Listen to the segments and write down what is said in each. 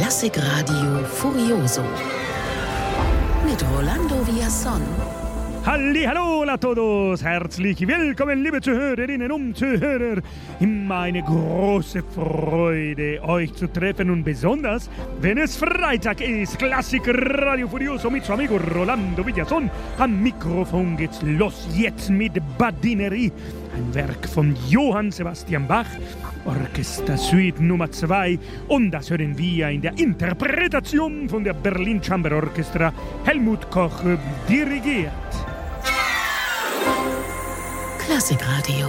Klassikradio Furioso mit Rolando Villazón. Hallo a todos, herzlich willkommen, liebe Zuhörerinnen und Zuhörer. Immer eine große Freude, euch zu treffen und besonders, wenn es Freitag ist. Klassikradio Furioso mit su amigo Rolando Villazón. Am Mikrofon geht's los jetzt mit Badinerie, ein Werk von Johann Sebastian Bach, Orchestersuite Nummer 2, und das hören wir in der Interpretation von der Berlin Chamber Orchestra, Helmut Koch dirigiert. Klassikradio.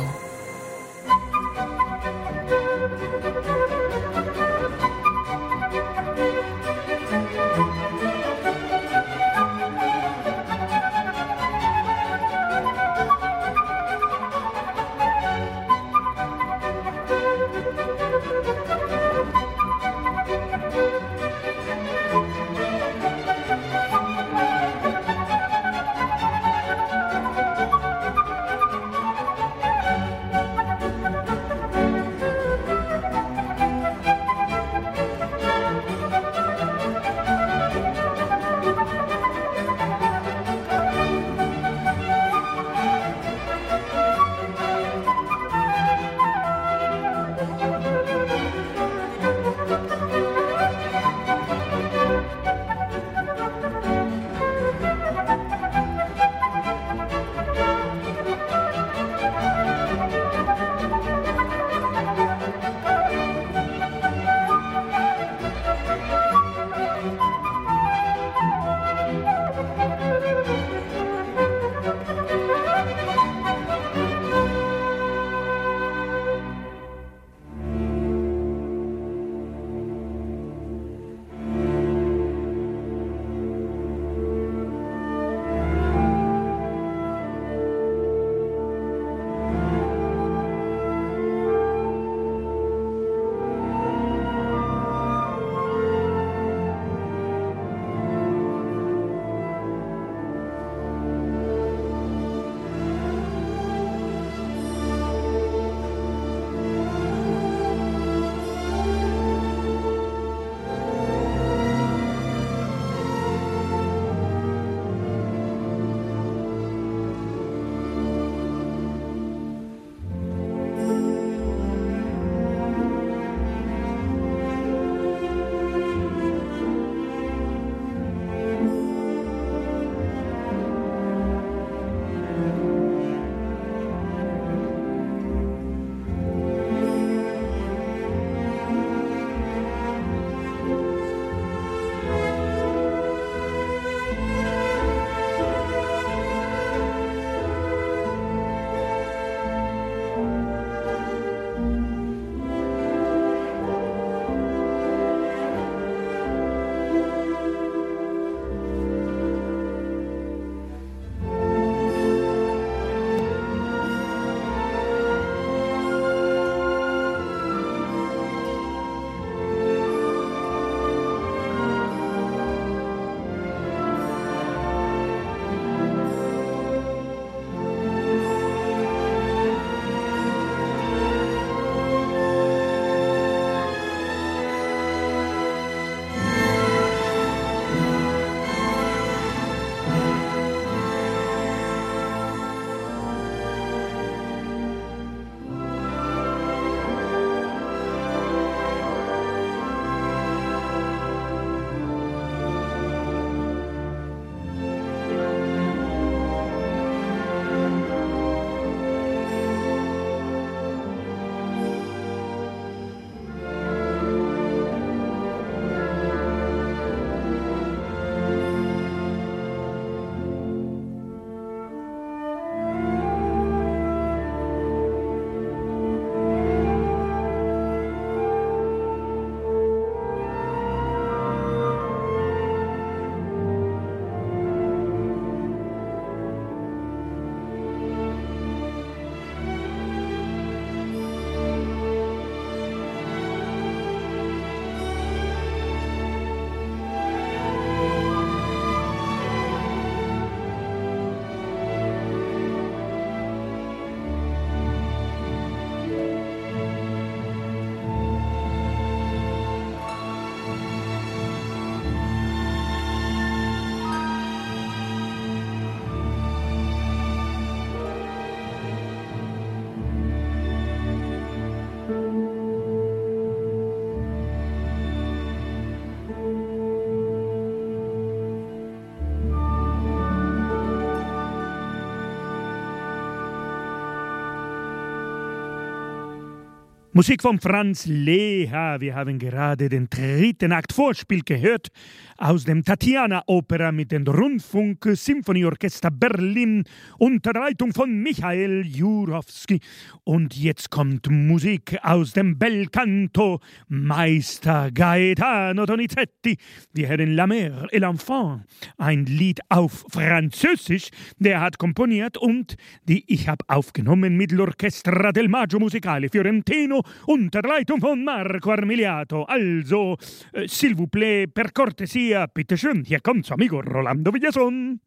Musik von Franz Leha. Wir haben gerade den dritten Akt Vorspiel gehört aus dem Tatiana-Opera mit dem Rundfunk-Symphonieorchester Berlin unter Leitung von Michael Jurowski. Und jetzt kommt Musik aus dem Belcanto Meister Gaetano Donizetti. Wir hören La Mère et l'Enfant, ein Lied auf Französisch, der hat komponiert und die ich habe aufgenommen mit l'Orchestra del Maggio Musicale Fiorentino unter Leitung von Marco Armiliato. Also, s'il vous plaît, per cortesia, bitteschön, hier kommt su amigo Rolando Villazón.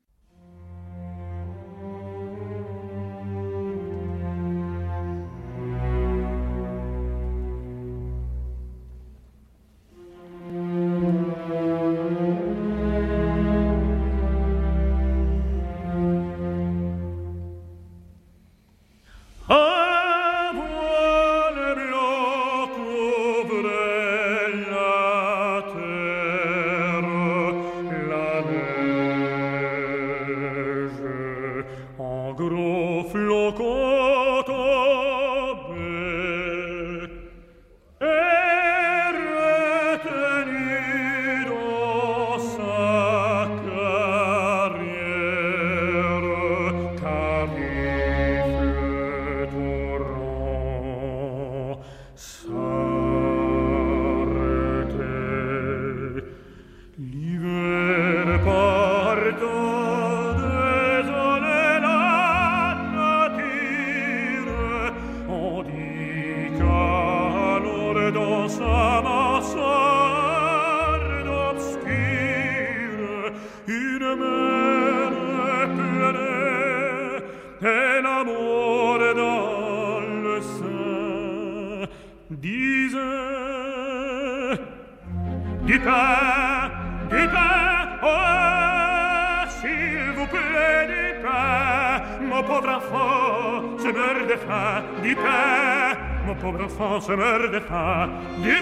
Se meurt de faim, du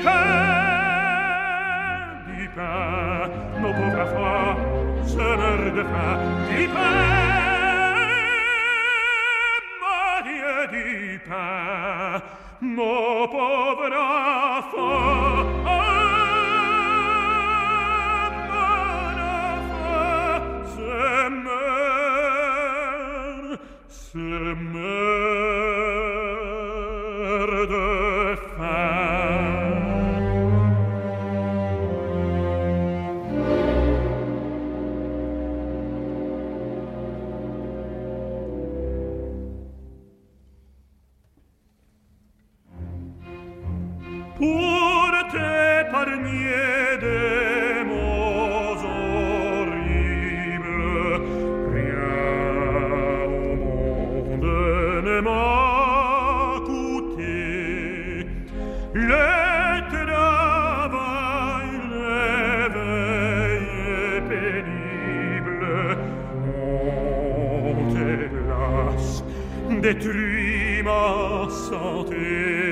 pain, mon pauvre enfant, se meurt de faim, du pain, mon Dieu, du pain, mon pauvre enfant, mon enfant, se meurt de pour t'épargner des mots horribles, rien au monde ne m'a coûté. Le travail, l'éveil pénible ont, hélas, détruit ma santé.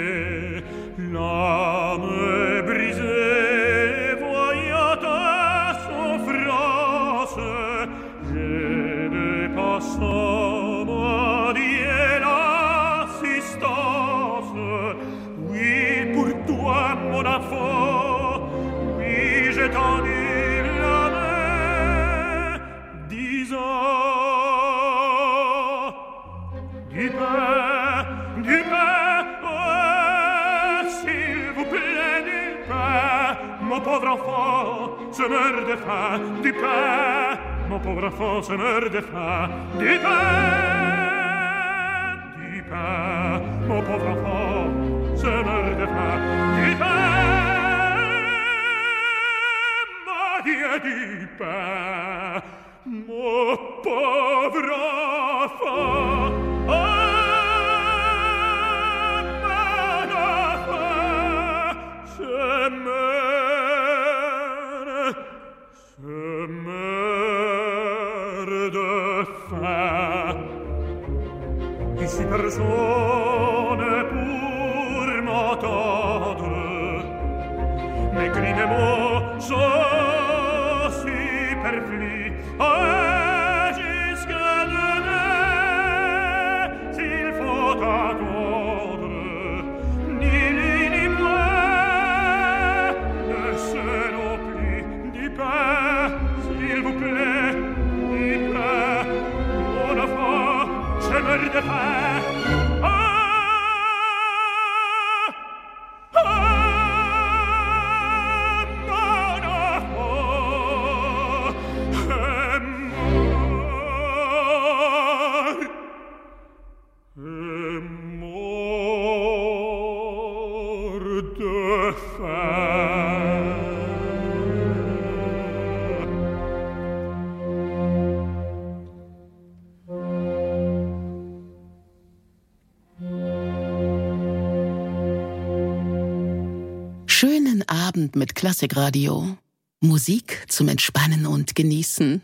L'âme brisée, voyant ta souffrance, j'ai dépassant ma dit l'assistance. Oui, pour toi, mon enfant, oui, j'ai tendu la main, disant du pain, du pain, mon pauvre enfant se meurt de faim, du pain, mon pauvre enfant se meurt de faim, du pain, mon pauvre enfant se meurt de faim, du pain, mon Dieu, du pain, mon pauvre enfant, se meurt de faim. Ici personne pour m'entendre, mes cris, mes mots sont superflus. Jusqu'à demain, s'il faut attendre, ni heure de fin. Schönen Abend mit Klassikradio. Musik zum Entspannen und Genießen.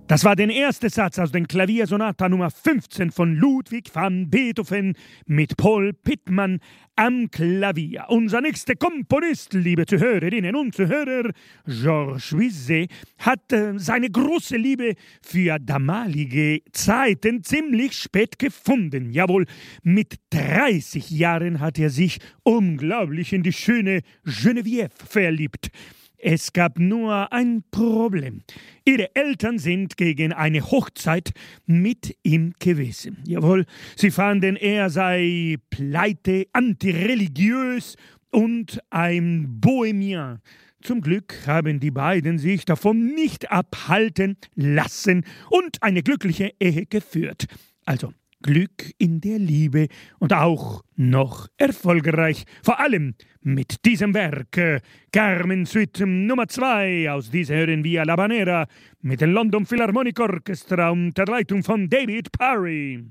Das war der erste Satz aus den Klaviersonata Nummer 15 von Ludwig van Beethoven mit Paul Pittman am Klavier. Unser nächster Komponist, liebe Zuhörerinnen und Zuhörer, Georges Bizet, hat seine große Liebe für damalige Zeiten ziemlich spät gefunden. Jawohl, mit 30 Jahren hat er sich unglaublich in die schöne Geneviève verliebt. Es gab nur ein Problem. Ihre Eltern sind gegen eine Hochzeit mit ihm gewesen. Jawohl, sie fanden, er sei pleite, antireligiös und ein Bohemian. Zum Glück haben die beiden sich davon nicht abhalten lassen und eine glückliche Ehe geführt. Also Glück in der Liebe und auch noch erfolgreich. Vor allem mit diesem Werk. Carmen Suite Nummer 2. Aus dieser hören wir La Banera mit dem London Philharmonic Orchestra unter Leitung von David Parry.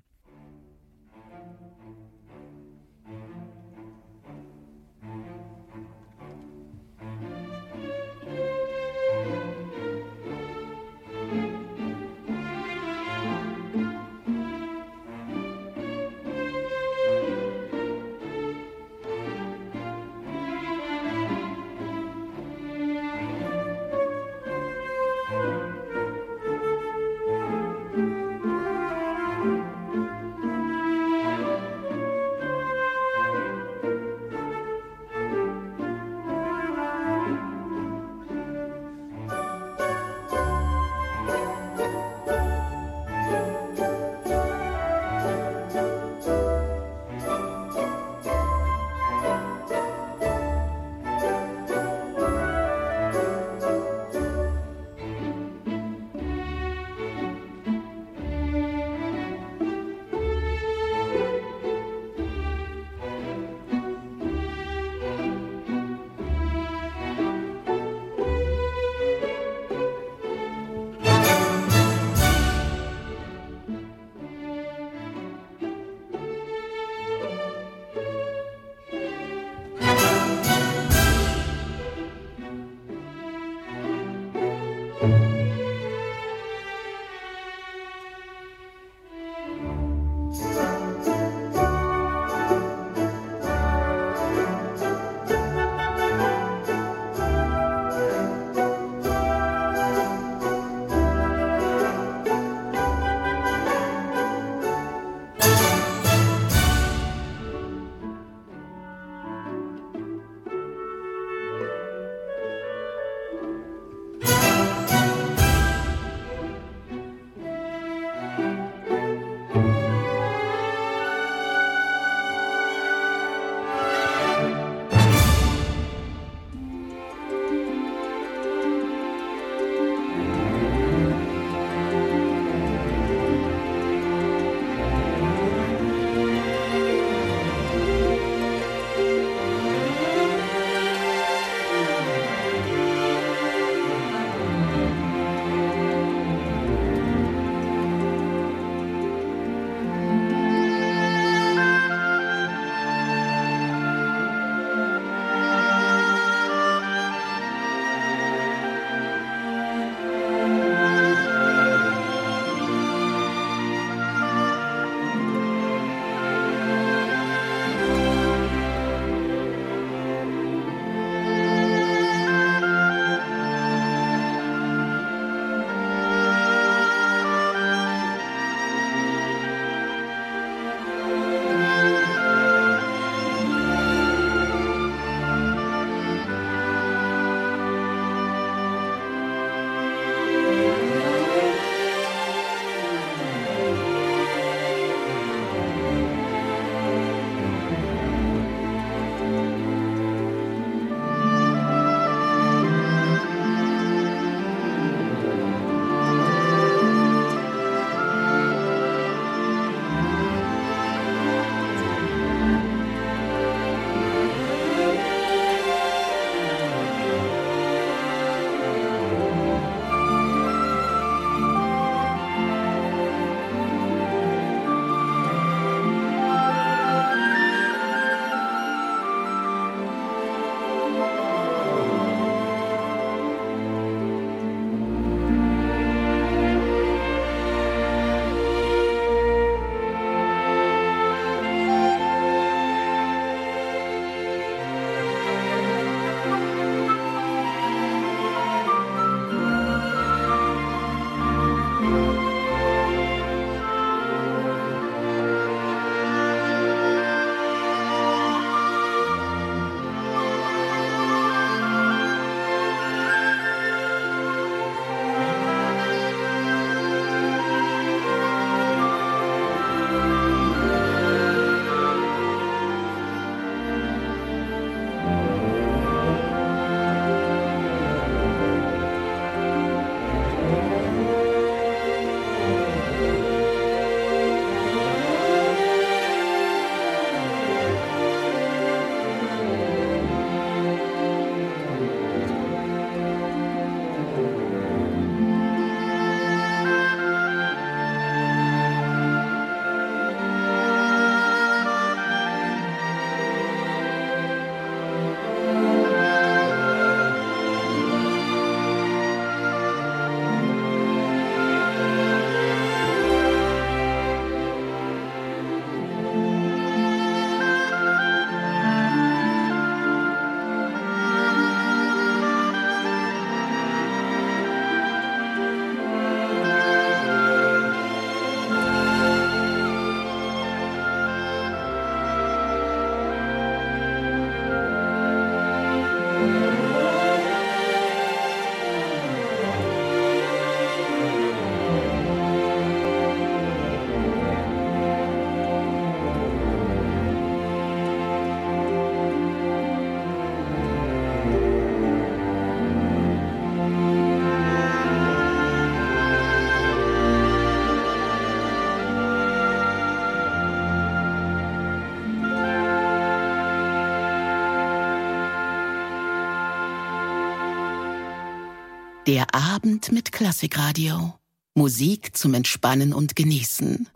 Der Abend mit Klassikradio. Musik zum Entspannen und Genießen.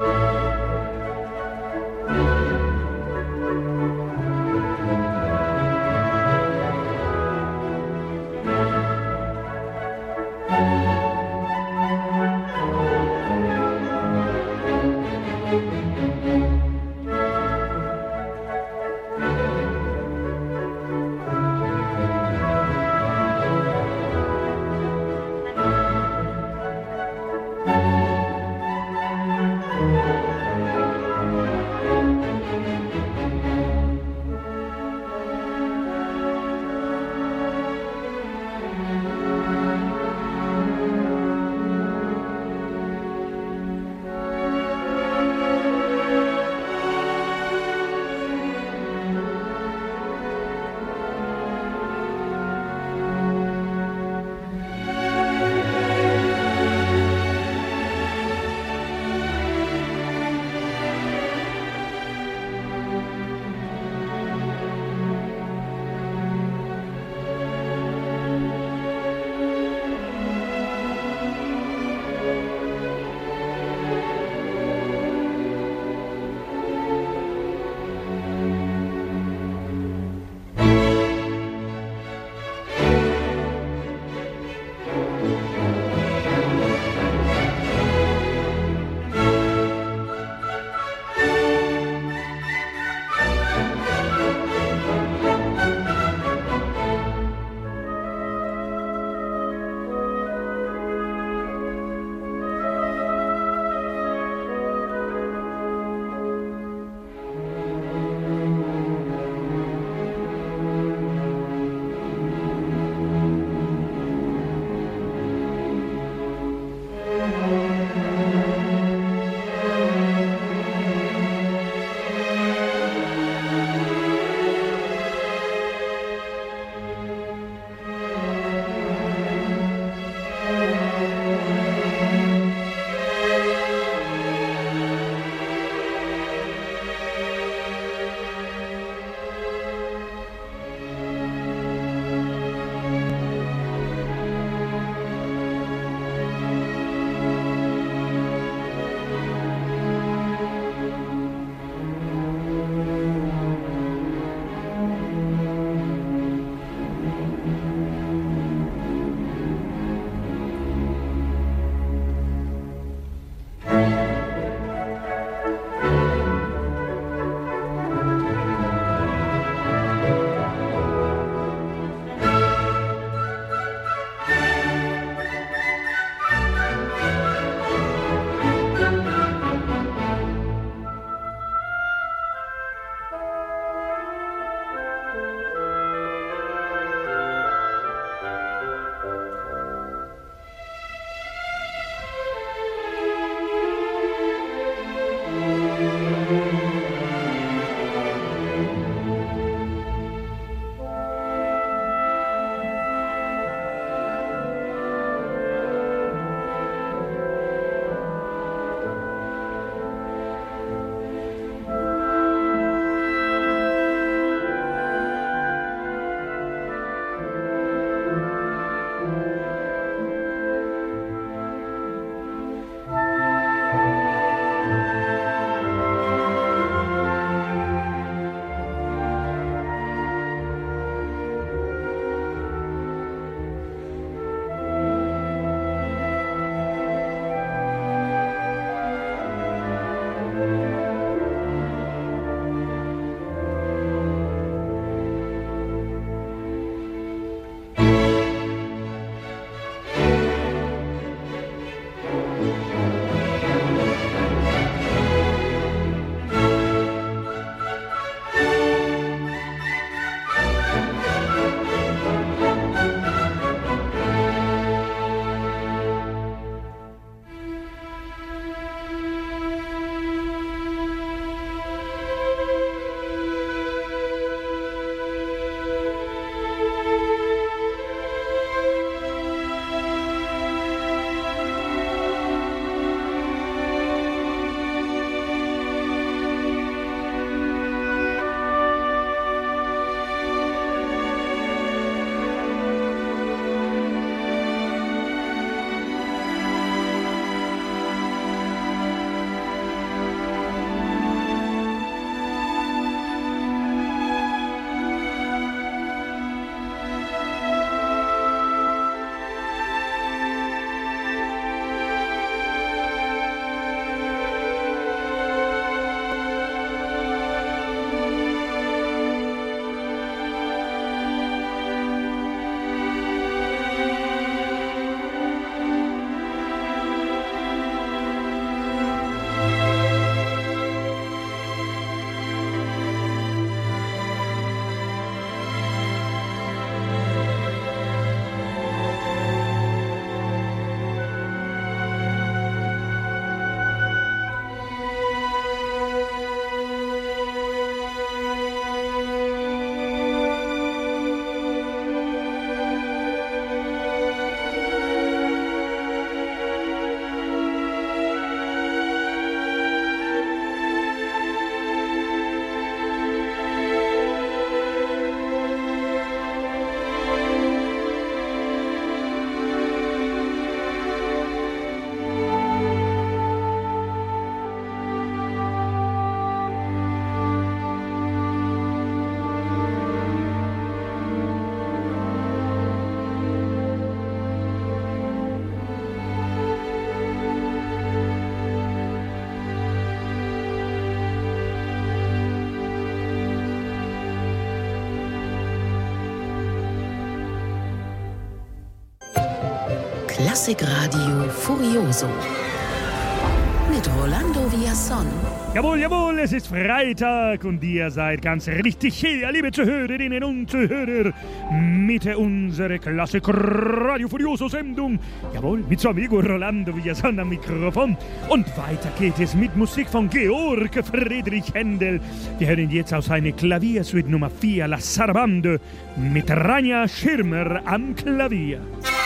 Klassikradio Furioso mit Rolando Villazón. Jawohl, jawohl, es ist Freitag und ihr seid ganz richtig hier, liebe Zuhörerinnen und Zuhörer, mit unserer Klassikradio Furioso-Sendung. Jawohl, mit so amigo Rolando Villazón am Mikrofon. Und weiter geht es mit Musik von Georg Friedrich Händel. Wir hören jetzt aus seiner Klaviersuite Nummer 4, La Sarabande, mit Rania Schirmer am Klavier.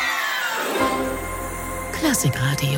Klassikradio.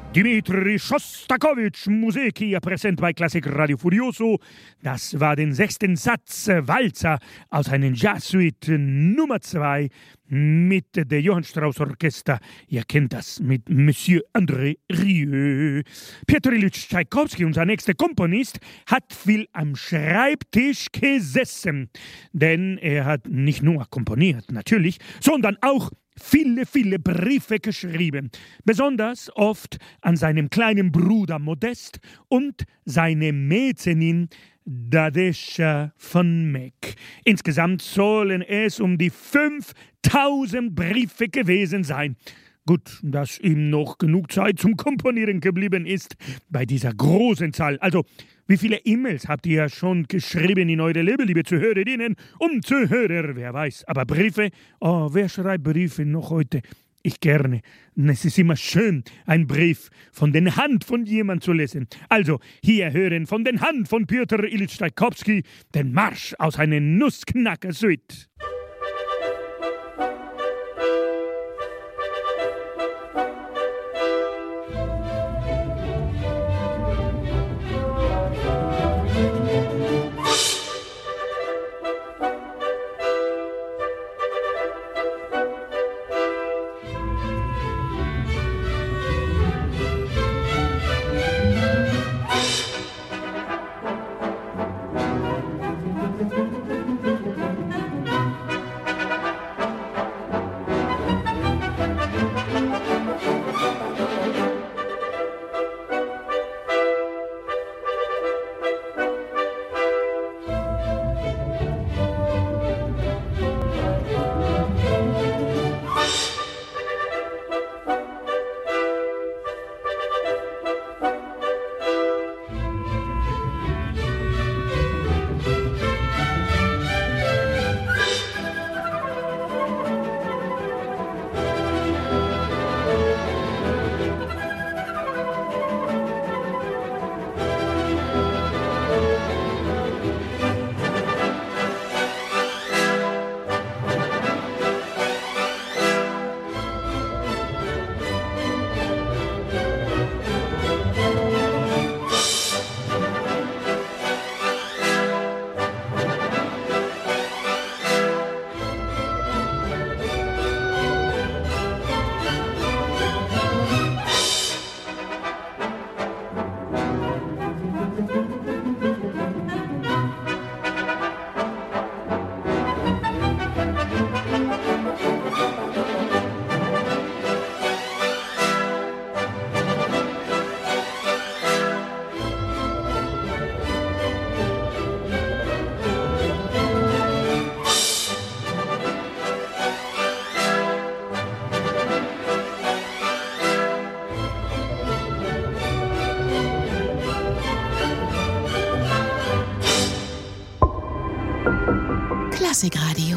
Dmitri Schostakowitsch, Musik hier präsent bei Klassik Radio Furioso. Das war den 6. Satz Walzer aus einem Jazzsuite Nummer 2 mit der Johann Strauss Orchester. Ihr kennt das mit Monsieur André Rieu. Peter Ilyich Tschaikowski, unser nächster Komponist, hat viel am Schreibtisch gesessen. Denn er hat nicht nur komponiert, natürlich, sondern auch viele Briefe geschrieben, besonders oft an seinem kleinen Bruder Modest und seine Mäzenin Dadesha von Meck. Insgesamt sollen es um die 5000 Briefe gewesen sein. Gut, dass ihm noch genug Zeit zum Komponieren geblieben ist bei dieser großen Zahl. Also, wie viele E-Mails habt ihr schon geschrieben in eure Leben, liebe Zuhörerinnen und Zuhörer? Wer weiß. Aber Briefe? Oh, wer schreibt Briefe noch heute? Ich gerne. Es ist immer schön, einen Brief von der Hand von jemandem zu lesen. Also, hier hören von der Hand von Peter Ilyich Tschaikowski den Marsch aus einer Nussknacker-Suite. Klassikradio.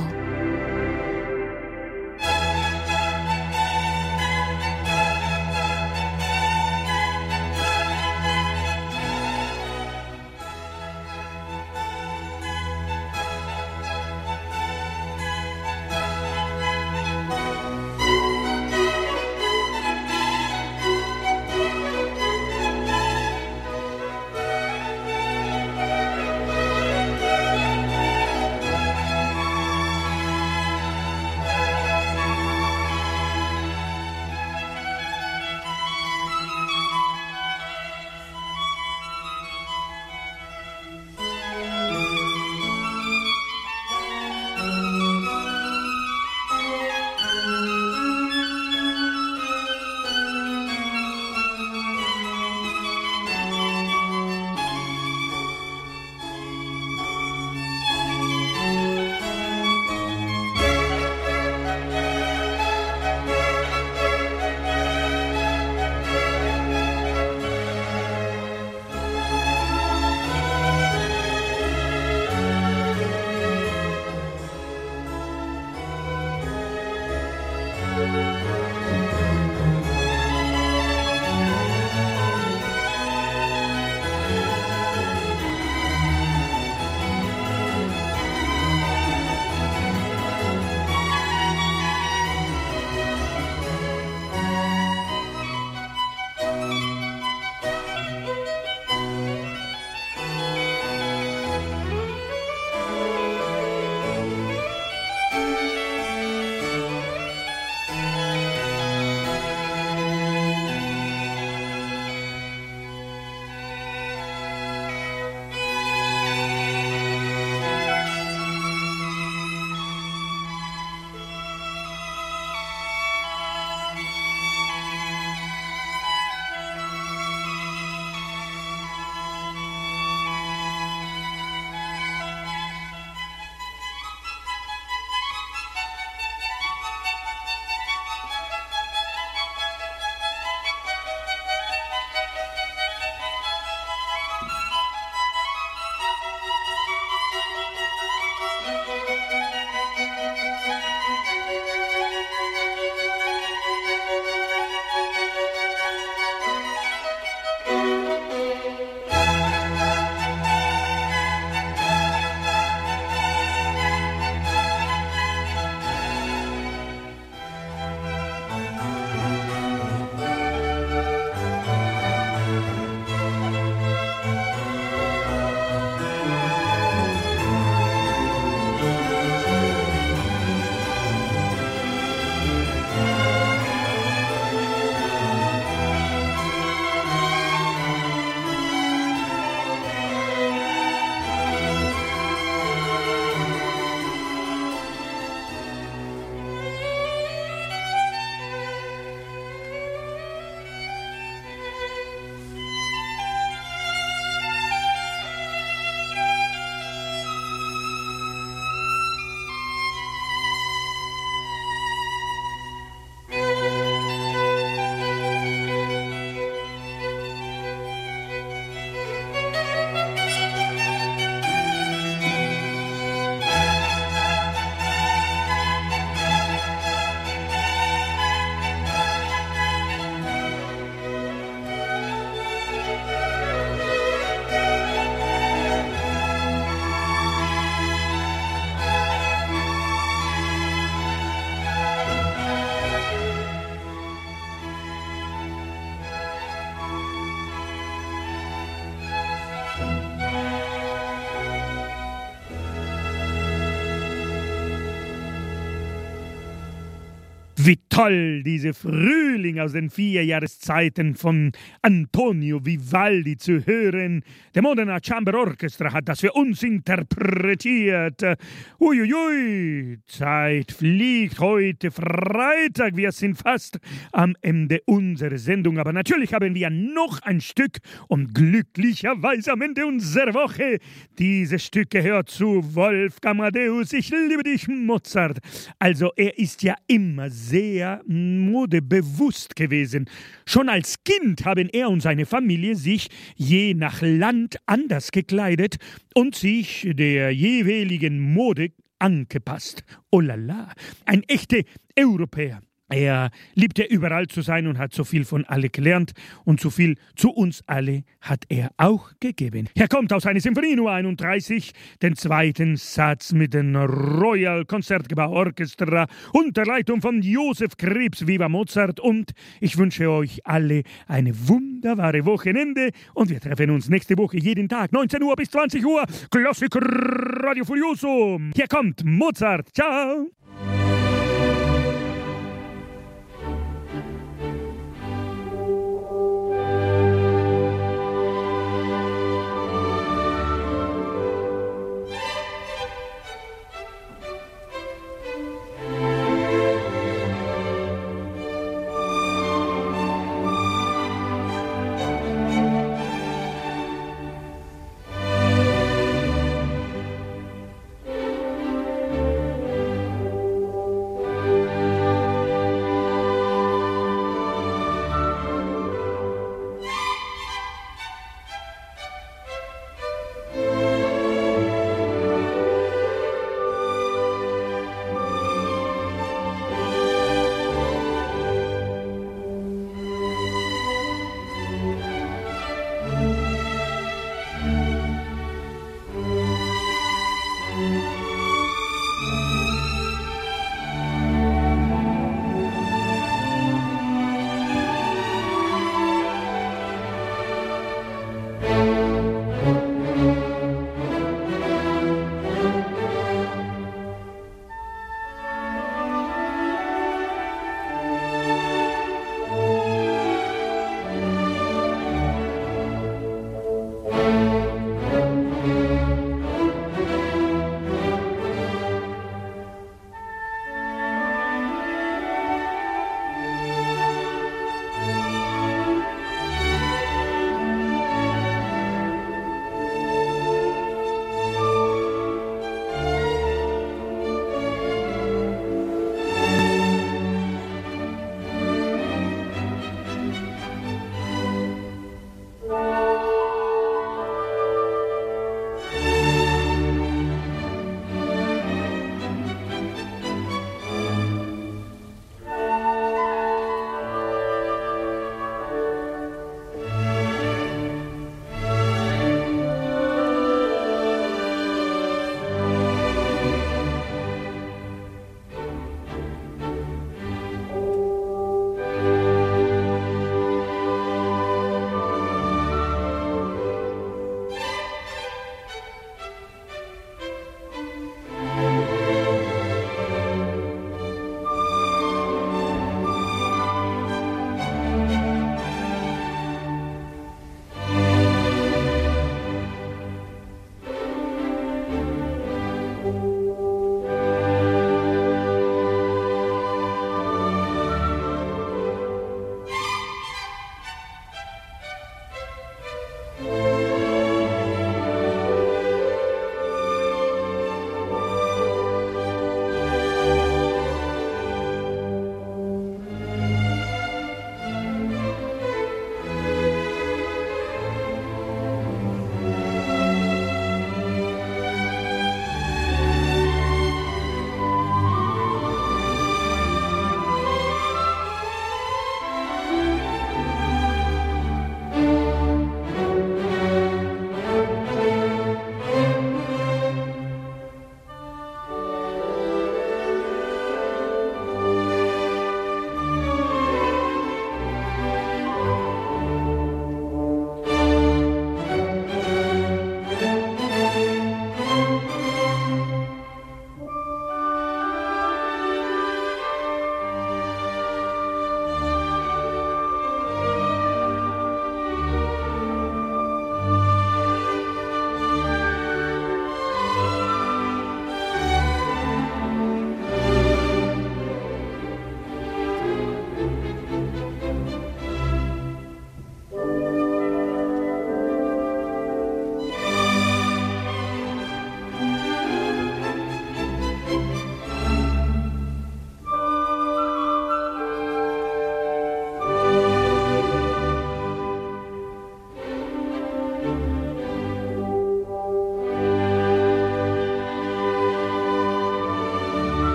Toll, diese Frühling aus den 4 Jahreszeiten von Antonio Vivaldi zu hören. Der Modena Chamber Orchestra hat das für uns interpretiert. Uiuiui, Zeit fliegt, heute Freitag. Wir sind fast am Ende unserer Sendung. Aber natürlich haben wir noch ein Stück und glücklicherweise am Ende unserer Woche. Diese Stück gehört zu Wolfgang Amadeus. Ich liebe dich, Mozart. Also er ist ja immer sehr modebewusst gewesen. Schon als Kind haben er und seine Familie sich je nach Land anders gekleidet und sich der jeweiligen Mode angepasst. Oh la la, ein echter Europäer. Er liebte überall zu sein und hat so viel von alle gelernt und so viel zu uns alle hat er auch gegeben. Er kommt aus einer Sinfonie Nummer 31, den zweiten Satz mit dem Royal Concertgebouw Orchestra unter Leitung von Josef Krebs. Viva Mozart, und ich wünsche euch alle eine wunderbare Wochenende und wir treffen uns nächste Woche jeden Tag 19 Uhr bis 20 Uhr. Klassik Radio Furioso. Hier kommt Mozart. Ciao.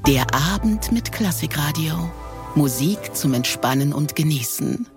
Der Abend mit Klassikradio. Musik zum Entspannen und Genießen.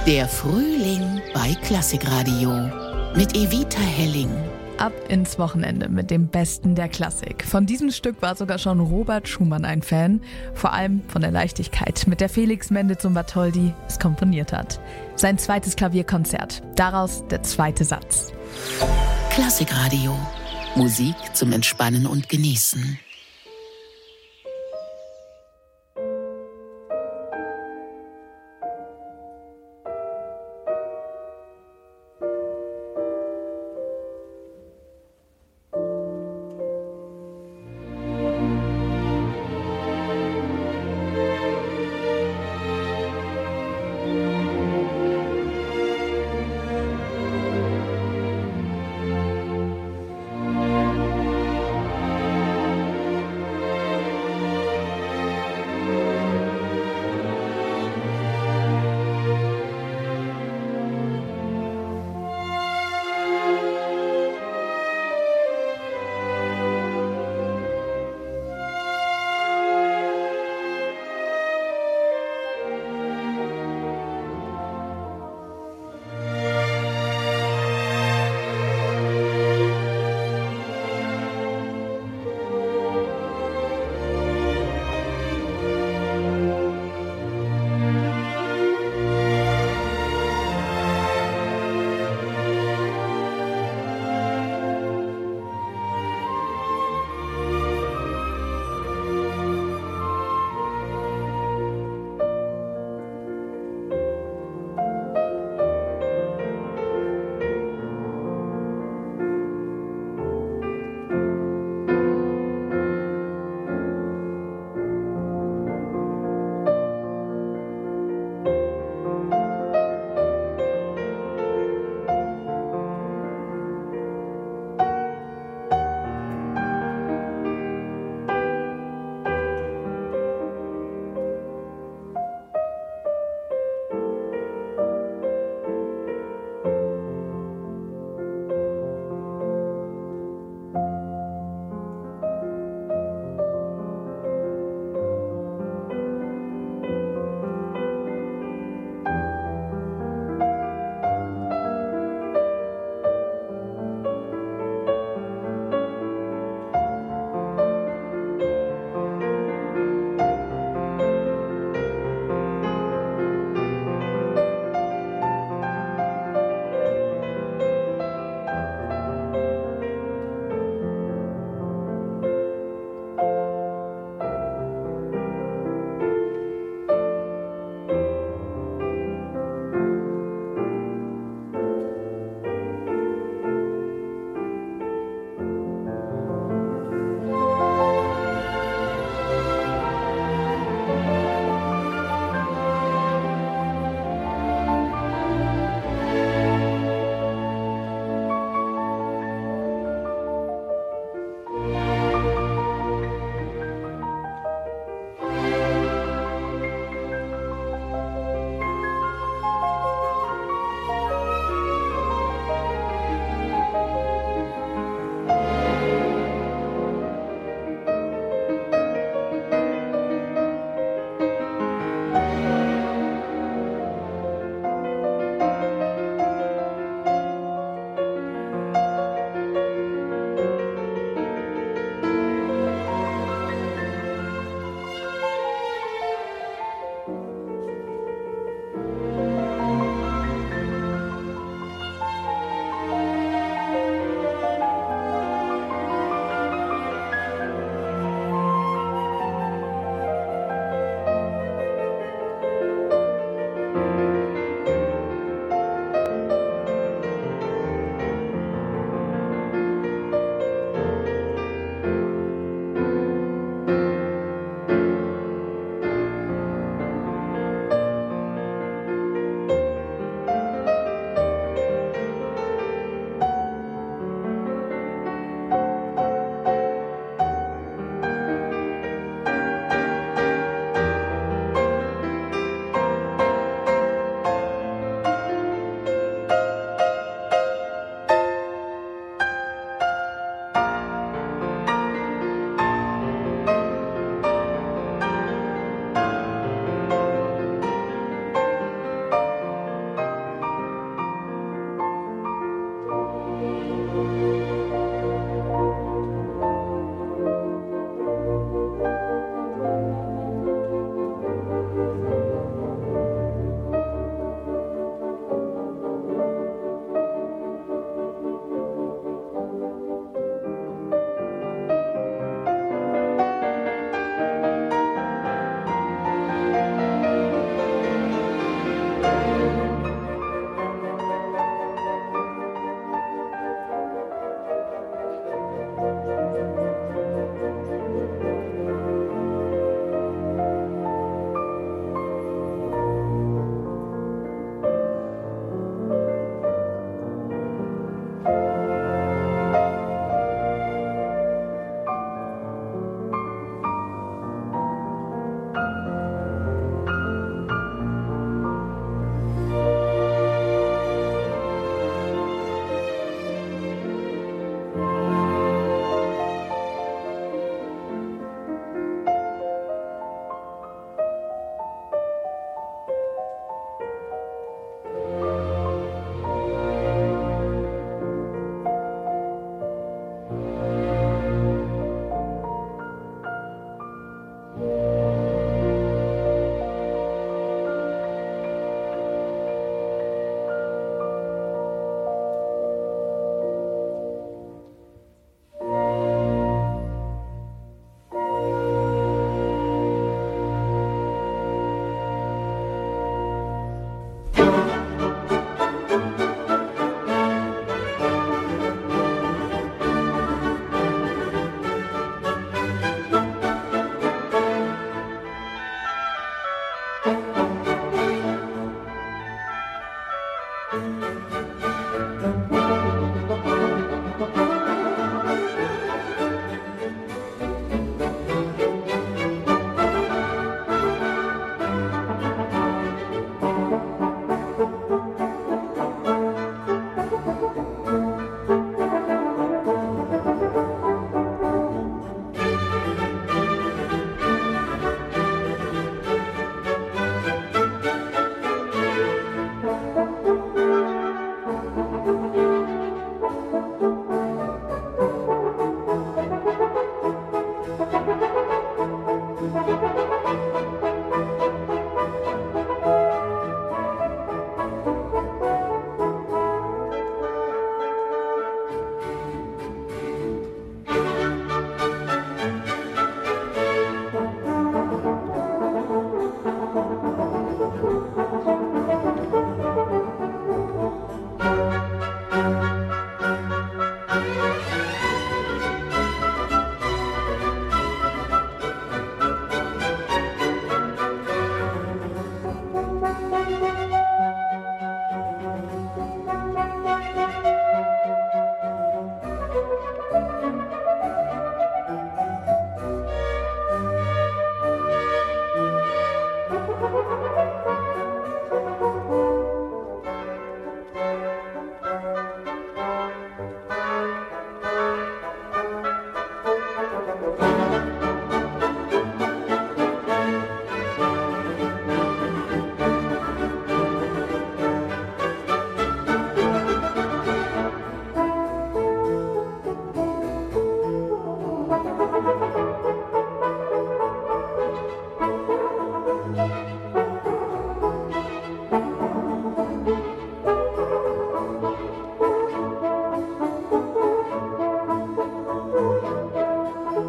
Der Frühling bei Klassikradio mit Evita Helling. Ab ins Wochenende mit dem Besten der Klassik. Von diesem Stück war sogar schon Robert Schumann ein Fan. Vor allem von der Leichtigkeit, mit der Felix Mendelssohn Bartholdy es komponiert hat. Sein zweites Klavierkonzert. Daraus der zweite Satz. Klassikradio. Musik zum Entspannen und Genießen.